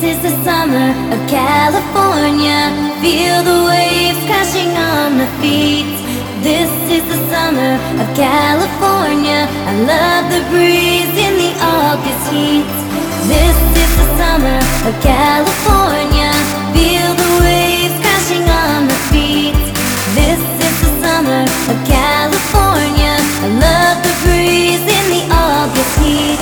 is the summer of California. Feel the waves crashing on the feet. This is the summer of California. I love the breeze in the August heat. This is the summer of California. Feel the waves crashing on the feet. This is the summer of California. I love the breeze in the August heat.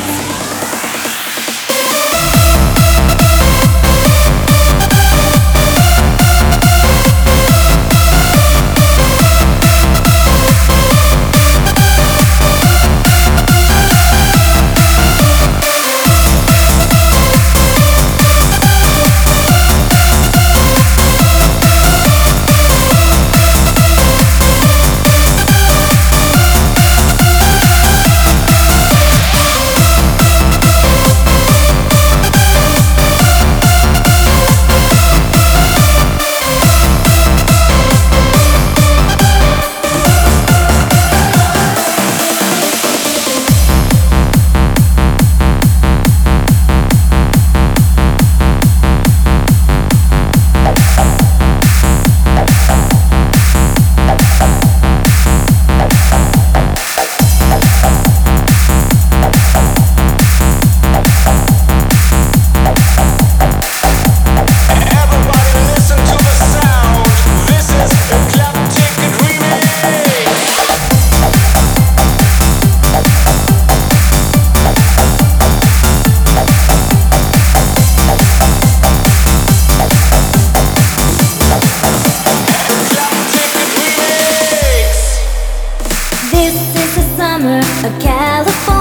This is the summer of California.